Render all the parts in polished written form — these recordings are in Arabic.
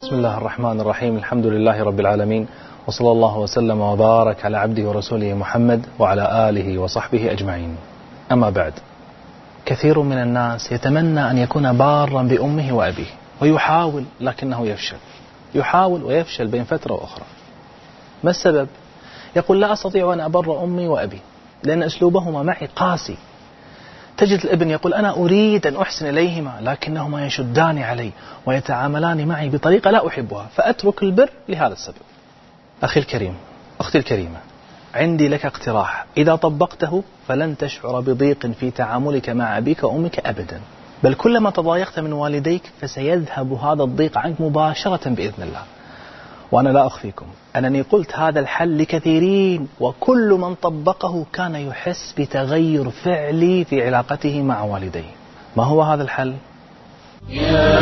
بسم الله الرحمن الرحيم. الحمد لله رب العالمين، وصلى الله وسلم وبارك على عبده ورسوله محمد وعلى آله وصحبه أجمعين. أما بعد، كثير من الناس يتمنى أن يكون بارا بأمه وأبيه، ويحاول لكنه يفشل، يحاول ويفشل بين فترة وأخرى. ما السبب؟ يقول لا أستطيع أن أبر أمي وأبي لأن أسلوبهما معي قاسي. تجد الابن يقول أنا أريد أن أحسن إليهما لكنهما يشدان علي ويتعاملان معي بطريقة لا أحبها، فأترك البر لهذا السبب. أخي الكريم، أختي الكريمة، عندي لك اقتراح إذا طبقته فلن تشعر بضيق في تعاملك مع أبيك وأمك أبدا، بل كلما تضايقت من والديك فسيذهب هذا الضيق عنك مباشرة بإذن الله. وأنا لا أخفيكم أنني قلت هذا الحل لكثيرين، وكل من طبقه كان يحس بتغير فعلي في علاقته مع والديه. ما هو هذا الحل؟ يا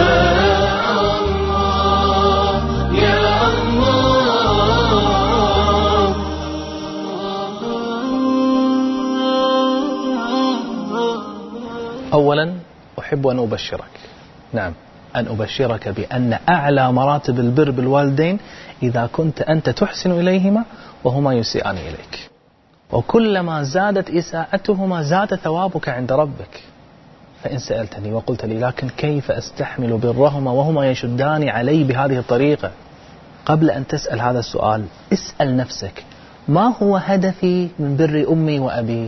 الله يا الله. أولا أحب أن أبشرك، نعم، أن أبشرك بأن أعلى مراتب البر بالوالدين إذا كنت أنت تحسن إليهما وهما يسيئان إليك، وكلما زادت إساءتهما زاد ثوابك عند ربك. فإن سألتني وقلت لي لكن كيف أستحمل برهما وهما يشدان علي بهذه الطريقة؟ قبل أن تسأل هذا السؤال اسأل نفسك ما هو هدفي من بر أمي وأبي؟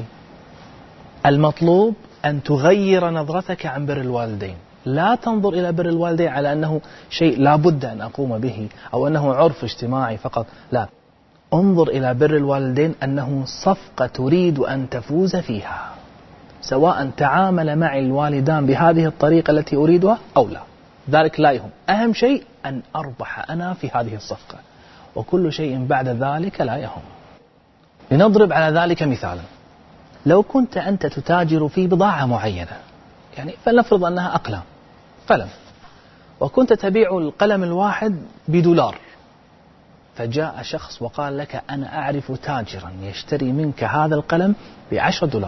المطلوب أن تغير نظرتك عن بر الوالدين. لا تنظر إلى بر الوالدين على أنه شيء لا بد أن أقوم به أو أنه عرف اجتماعي فقط، لا، انظر إلى بر الوالدين أنه صفقة تريد أن تفوز فيها، سواء تعامل معي الوالدان بهذه الطريقة التي أريدها أو لا، ذلك لا يهم. أهم شيء أن أربح أنا في هذه الصفقة، وكل شيء بعد ذلك لا يهم. لنضرب على ذلك مثالا، لو كنت أنت تتاجر في بضاعة معينة، يعني فلنفرض أنها أقلام، قلم، وكنت تبيع القلم الواحد $1، فجاء شخص وقال لك أنا أعرف تاجرا يشتري منك هذا القلم $10.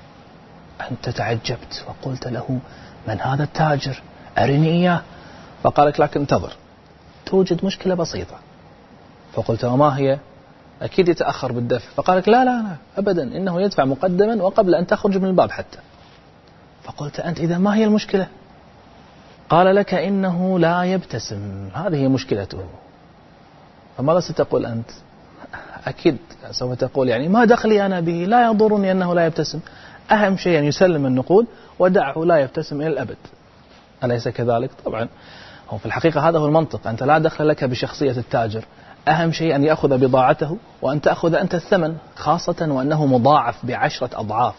أنت تعجبت وقلت له من هذا التاجر؟ أرني إياه. فقال لك انتظر، توجد مشكلة بسيطة. فقلت وما هي؟ أكيد يتأخر بالدفع. فقال لك لا أبدا، إنه يدفع مقدما وقبل أن تخرج من الباب حتى. فقلت أنت إذا ما هي المشكلة؟ قال لك إنه لا يبتسم، هذه مشكلته. فماذا ستقول أنت؟ أكيد سوف تقول يعني ما دخلي أنا به، لا يضرني أنه لا يبتسم، أهم شيء أن يسلم النقود ودعه لا يبتسم إلى الأبد. أليس كذلك؟ طبعا هو في الحقيقة هذا هو المنطق. أنت لا دخل لك بشخصية التاجر، أهم شيء أن يأخذ بضاعته وأن تأخذ أنت الثمن، خاصة وأنه مضاعف ب10 أضعاف.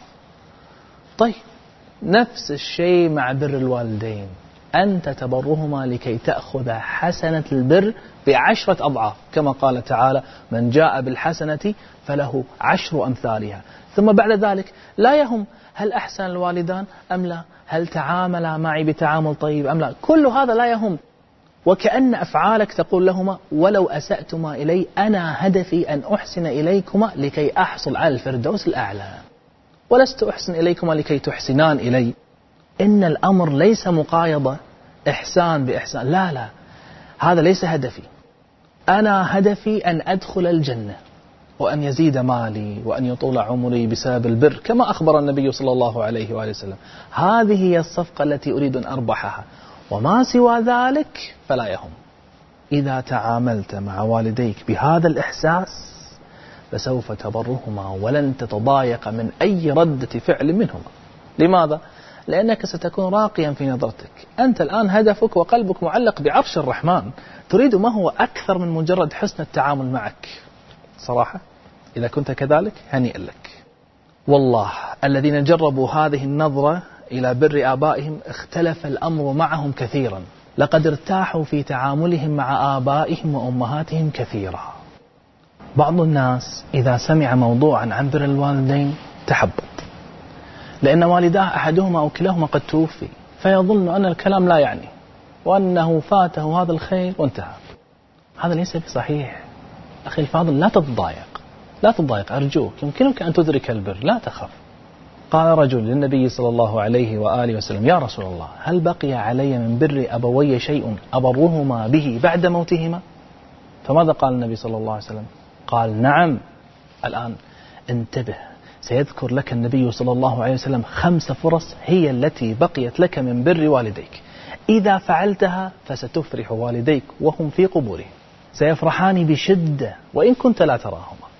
طيب نفس الشيء مع بر الوالدين، أنت تبرهما لكي تأخذ حسنة البر ب10 أضعاف، كما قال تعالى من جاء بالحسنة فله 10 أمثالها. ثم بعد ذلك لا يهم هل أحسن الوالدان أم لا، هل تعاملا معي بتعامل طيب أم لا، كل هذا لا يهم. وكأن أفعالك تقول لهما ولو أسأتما إلي أنا هدفي أن أحسن إليكما لكي أحصل على الفردوس الأعلى، ولست أحسن إليكما لكي تحسنان إلي. إن الأمر ليس مقايضة إحسان بإحسان، لا، هذا ليس هدفي. أنا هدفي أن أدخل الجنة وأن يزيد مالي وأن يطول عمري بسبب البر، كما أخبر النبي صلى الله عليه وآله وسلم. هذه هي الصفقة التي أريد أن أربحها، وما سوى ذلك فلا يهم. إذا تعاملت مع والديك بهذا الإحساس فسوف تبرهما ولن تتضايق من أي ردة فعل منهما. لماذا؟ لأنك ستكون راقيا في نظرتك. أنت الآن هدفك وقلبك معلق بعرش الرحمن، تريد ما هو أكثر من مجرد حسن التعامل معك. صراحة إذا كنت كذلك هنيئا لك. والله الذين جربوا هذه النظرة إلى بر آبائهم اختلف الأمر معهم كثيرا، لقد ارتاحوا في تعاملهم مع آبائهم وأمهاتهم كثيرا. بعض الناس إذا سمع موضوعا عن بر الوالدين تحبط، لأن والداه أحدهما أو كلاهما قد توفي، فيظن أن الكلام لا يعني وأنه فاته هذا الخير وانتهى. هذا ليس بصحيح. أخي الفاضل لا تتضايق أرجوك، يمكنك أن تدرك البر، لا تخف. قال رجل للنبي صلى الله عليه وآله وسلم: يا رسول الله، هل بقي علي من بر أبوي شيء أبرهما به بعد موتهما؟ فماذا قال النبي صلى الله عليه وسلم؟ قال: نعم. الآن انتبه، سيذكر لك النبي صلى الله عليه وسلم 5 فرص هي التي بقيت لك من بر والديك، إذا فعلتها فستفرح والديك وهم في قبورهم، سيفرحان بشدة وإن كنت لا تراهما.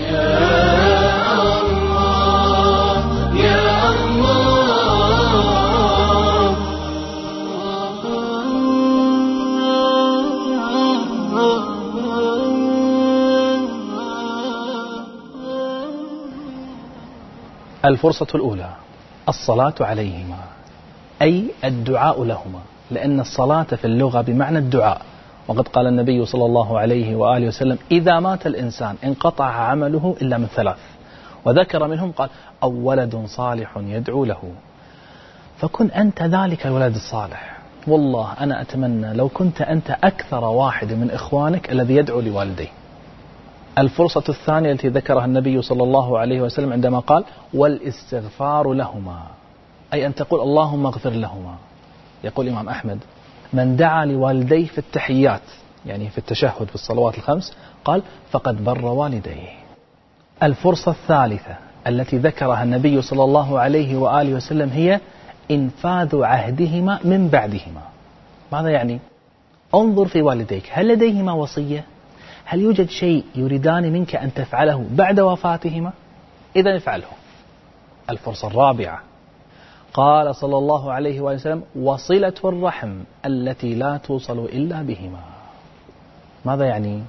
الفرصة الأولى: الصلاة عليهما، أي الدعاء لهما، لأن الصلاة في اللغة بمعنى الدعاء، وقد قال النبي صلى الله عليه وآله وسلم: إذا مات الإنسان انقطع عمله إلا من 3، وذكر منهم قال: أو ولد صالح يدعو له. فكن أنت ذلك الولد الصالح. والله أنا أتمنى لو كنت أنت أكثر واحد من إخوانك الذي يدعو لوالديه. الفرصة الثانية التي ذكرها النبي صلى الله عليه وسلم عندما قال: والاستغفار لهما، أي أن تقول: اللهم اغفر لهما. يقول الإمام أحمد: من دعا لوالديه في التحيات، يعني في التشهد في الصلوات ال5، قال: فقد بر والديه. الفرصة الثالثة التي ذكرها النبي صلى الله عليه وآله وسلم هي إنفاذ عهدهما من بعدهما. ماذا يعني؟ انظر في والديك، هل لديهما وصية؟ هل يوجد شيء يريدان منك أن تفعله بعد وفاتهما؟ إذا افعله. الفرصة الرابعة: قال صلى الله عليه وسلم: وصلة الرحم التي لا توصل إلا بهما. ماذا يعني؟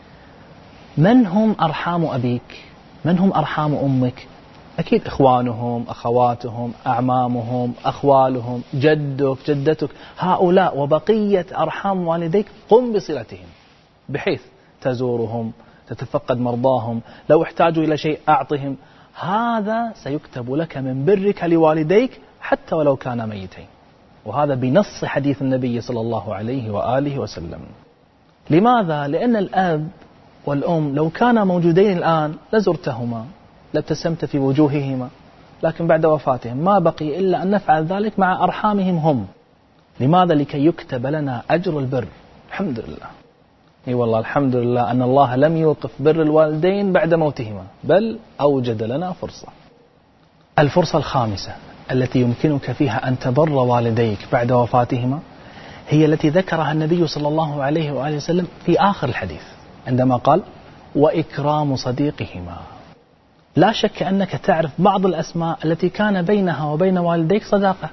من هم أرحام أبيك؟ من هم أرحام أمك؟ أكيد إخوانهم، أخواتهم، أعمامهم، أخوالهم، جدك، جدتك، هؤلاء وبقية أرحام والديك قم بصلتهم، بحيث تزورهم، تتفقد مرضاهم، لو احتاجوا إلى شيء أعطهم. هذا سيكتب لك من برك لوالديك حتى ولو كانا ميتين، وهذا بنص حديث النبي صلى الله عليه وآله وسلم. لماذا؟ لأن الأب والأم لو كانا موجودين الآن لزرتهما، لابتسمت في وجوههما، لكن بعد وفاتهم ما بقي إلا أن نفعل ذلك مع أرحامهم هم. لماذا؟ لكي يكتب لنا أجر البر. الحمد لله، اي والله الحمد لله أن الله لم يوقف بر الوالدين بعد موتهما، بل أوجد لنا فرصة. الفرصة الخامسة التي يمكنك فيها أن تبر والديك بعد وفاتهما هي التي ذكرها النبي صلى الله عليه وآله وسلم في آخر الحديث عندما قال: وإكرام صديقهما. لا شك أنك تعرف بعض الأسماء التي كان بينها وبين والديك صداقة،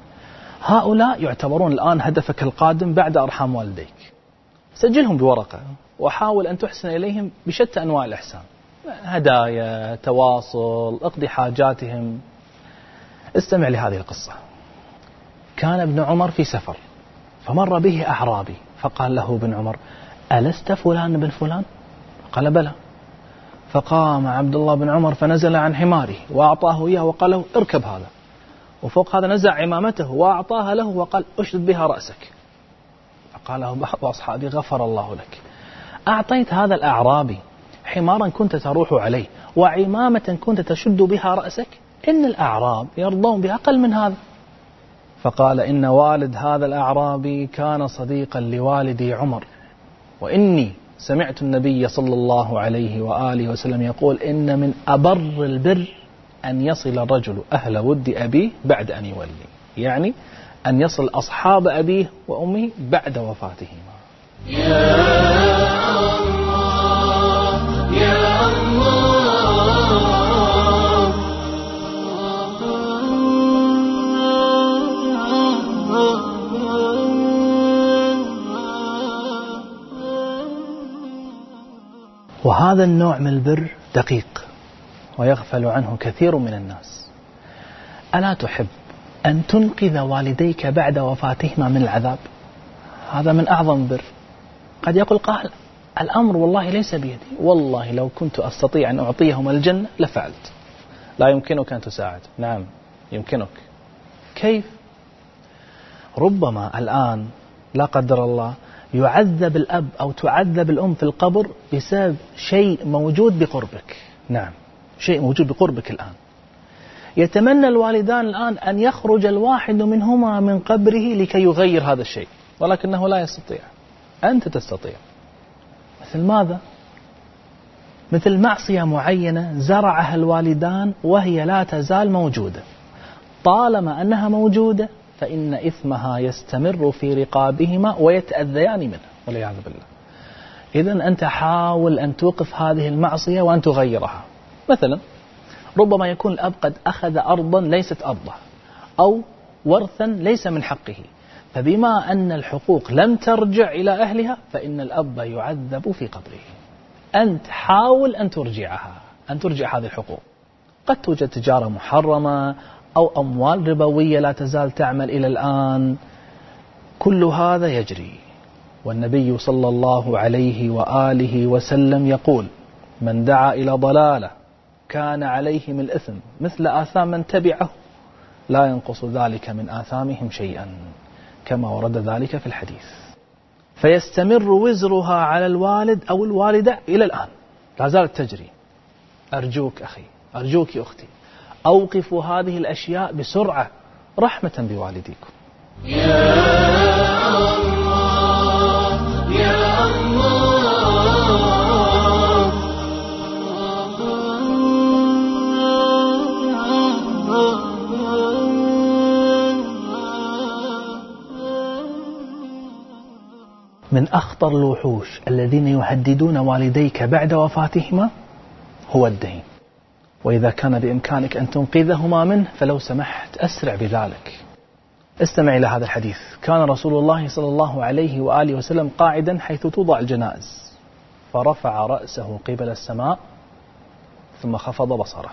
هؤلاء يعتبرون الآن هدفك القادم بعد أرحام والديك. سجلهم بورقة وحاول أن تحسن إليهم بشتى أنواع الإحسان، هدايا، تواصل، اقضي حاجاتهم. استمع لهذه القصة. كان ابن عمر في سفر، فمر به أعرابي، فقال له ابن عمر: ألست فلان بن فلان؟ قال: بلى. فقام عبد الله بن عمر فنزل عن حماره وأعطاه إياه وقال له: اركب هذا. وفوق هذا نزع عمامته وأعطاها له وقال: أشد بها رأسك. فقال له بعض أصحابي: غفر الله لك، أعطيت هذا الأعرابي حمارا كنت تروح عليه وعمامة كنت تشد بها رأسك؟ إن الأعراب يرضون بأقل من هذا. فقال: إن والد هذا الأعرابي كان صديقا لوالدي عمر، وإني سمعت النبي صلى الله عليه وآله وسلم يقول: إن من أبر البر أن يصل الرجل أهل ود أبيه بعد أن يولي، يعني أن يصل أصحاب أبيه وأمه بعد وفاتهما. يا الله يا الله. وهذا النوع من البر دقيق ويغفل عنه كثير من الناس. ألا تحب أن تنقذ والديك بعد وفاتهما من العذاب؟ هذا من أعظم بر. قد يقول قائل: الأمر والله ليس بيدي، والله لو كنت أستطيع أن أعطيهم الجنة لفعلت. لا يمكنك أن تساعد. نعم يمكنك. كيف؟ ربما الآن لا قدر الله يعذب الأب أو تعذب الأم في القبر بسبب شيء موجود بقربك. نعم، شيء موجود بقربك الآن. يتمنى الوالدان الآن أن يخرج الواحد منهما من قبره لكي يغير هذا الشيء، ولكنه لا يستطيع. أنت تستطيع. مثل ماذا؟ مثل معصية معينة زرعها الوالدان وهي لا تزال موجودة. طالما أنها موجودة فإن إثمها يستمر في رقابهما ويتأذيان منه والعياذ بالله. إذن أنت حاول أن توقف هذه المعصية وأن تغيرها. مثلا ربما يكون الأب قد أخذ أرضا ليست أرضه أو ورثا ليس من حقه، فبما أن الحقوق لم ترجع إلى أهلها فإن الأب يعذب في قبره. أنت حاول أن ترجعها، أن ترجع هذه الحقوق. قد توجد تجارة محرمة أو أموال ربوية لا تزال تعمل إلى الآن، كل هذا يجري. والنبي صلى الله عليه وآله وسلم يقول: من دعا إلى ضلالة كان عليهم الإثم مثل آثام من تبعه لا ينقص ذلك من آثامهم شيئا، كما ورد ذلك في الحديث. فيستمر وزرها على الوالد أو الوالدة إلى الآن، لا زالت تجري. أرجوك أخي، أرجوك أختي، أوقفوا هذه الأشياء بسرعة رحمة بوالديكم. يا الله يا الله. من أخطر الوحوش الذين يهددون والديك بعد وفاتهما هو الدين، وإذا كان بإمكانك أن تنقذهما منه فلو سمحت أسرع بذلك. استمع إلى هذا الحديث. كان رسول الله صلى الله عليه وآله وسلم قاعدا حيث توضع الجنائز، فرفع رأسه قبل السماء ثم خفض بصره،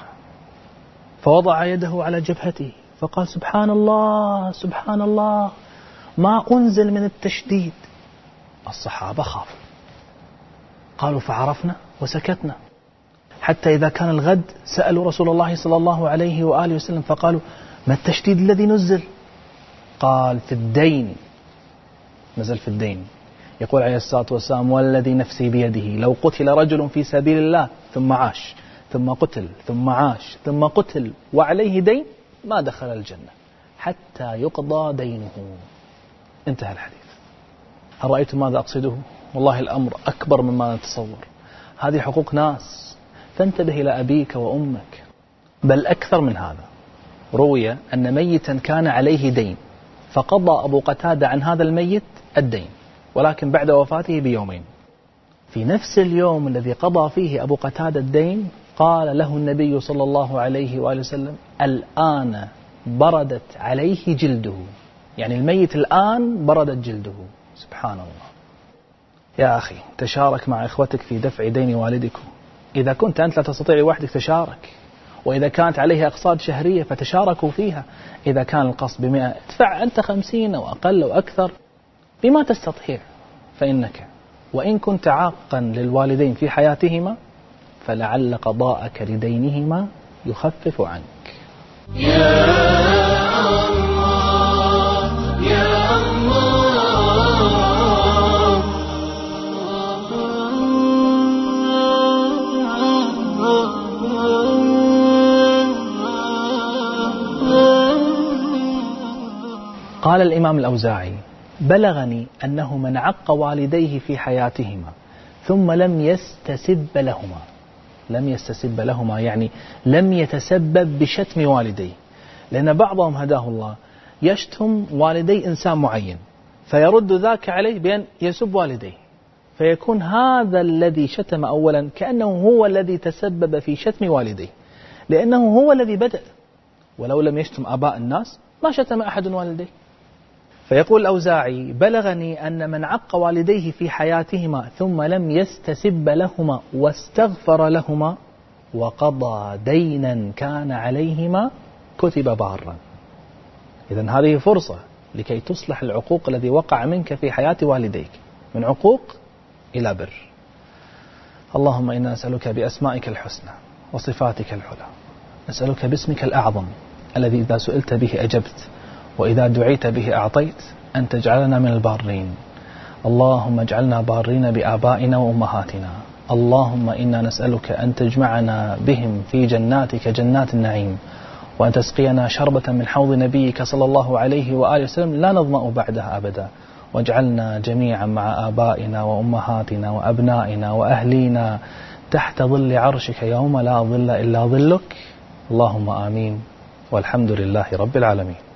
فوضع يده على جبهته فقال: سبحان الله سبحان الله، ما أنزل من التشديد. الصحابة خافوا، قالوا: فعرفنا وسكتنا. حتى إذا كان الغد سألوا رسول الله صلى الله عليه وآله وسلم فقالوا: ما التشديد الذي نزل؟ قال: في الدين، نزل في الدين. يقول عليه الصلاة والسلام: والذي نفسي بيده لو قتل رجل في سبيل الله ثم عاش ثم قتل ثم عاش ثم قتل وعليه دين ما دخل الجنة حتى يقضى دينه. انتهى الحديث. هل رأيتم ماذا أقصده؟ والله الأمر أكبر مما نتصور. هذه حقوق ناس، فانتبه إلى أبيك وأمك. بل أكثر من هذا، روي أن ميتا كان عليه دين فقضى أبو قتادة عن هذا الميت الدين، ولكن بعد وفاته بيومين. في نفس اليوم الذي قضى فيه أبو قتادة الدين قال له النبي صلى الله عليه وآله وسلم: الآن بردت عليه جلده، يعني الميت الآن بردت جلده. سبحان الله. يا أخي، تشارك مع إخوتك في دفع دين والدكم. إذا كنت أنت لا تستطيع لوحدك تشارك، وإذا كانت عليه أقساط شهرية فتشاركوا فيها. إذا كان القسط ب100 ادفع أنت 50 أو أقل أو أكثر بما تستطيع. فإنك وإن كنت عاقا للوالدين في حياتهما فلعل قضاءك لدينهما يخفف عنك. يا الله يا الله. قال الإمام الأوزاعي: بلغني أنه من عق والديه في حياتهما ثم لم يستسب لهما يعني لم يتسبب بشتم والديه. لأن بعضهم هداه الله يشتم والدي إنسان معين فيرد ذاك عليه بأن يسب والديه، فيكون هذا الذي شتم أولا كأنه هو الذي تسبب في شتم والديه، لأنه هو الذي بدأ، ولو لم يشتم آباء الناس ما شتم أحد والديه. فيقول الأوزاعي: بلغني أن من عق والديه في حياتهما ثم لم يستسب لهما واستغفر لهما وقضى دينا كان عليهما كتب بارا. إذن هذه فرصة لكي تصلح العقوق الذي وقع منك في حياة والديك، من عقوق إلى بر. اللهم إنا نسألك بأسمائك الحسنى وصفاتك العلى، نسألك باسمك الأعظم الذي إذا سئلت به أجبت وإذا دعيت به أعطيت أن تجعلنا من البارين. اللهم اجعلنا بارين بآبائنا وأمهاتنا. اللهم إنا نسألك أن تجمعنا بهم في جناتك جنات النعيم، وأن تسقينا شربة من حوض نبيك صلى الله عليه وآله وسلم لا نظمأ بعدها أبدا. واجعلنا جميعا مع آبائنا وأمهاتنا وأبنائنا وأهلينا تحت ظل عرشك يوم لا ظل إلا ظلك. اللهم آمين، والحمد لله رب العالمين.